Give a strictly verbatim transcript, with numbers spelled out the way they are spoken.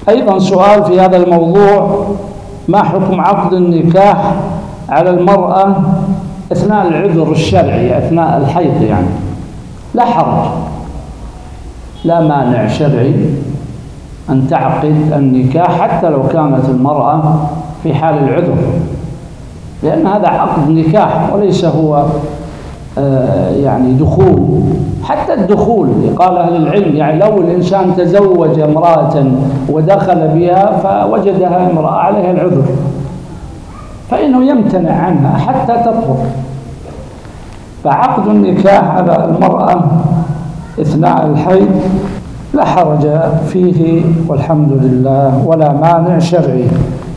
أيضا سؤال في هذا الموضوع: ما حكم عقد النكاح على المرأة أثناء العذر الشرعي، أثناء الحيض؟ يعني لا حرج، لا مانع شرعي أن تعقد النكاح حتى لو كانت المرأة في حال العذر، لأن هذا عقد نكاح وليس هو آه يعني دخول. حتى الدخول قال أهل العلم، يعني لو الإنسان تزوج امرأة ودخل بها فوجدها امرأة عليها العذر فإنه يمتنع عنها حتى تطهر. فعقد النكاح على المرأة أثناء الحيض لا حرج فيه والحمد لله، ولا مانع شرعي.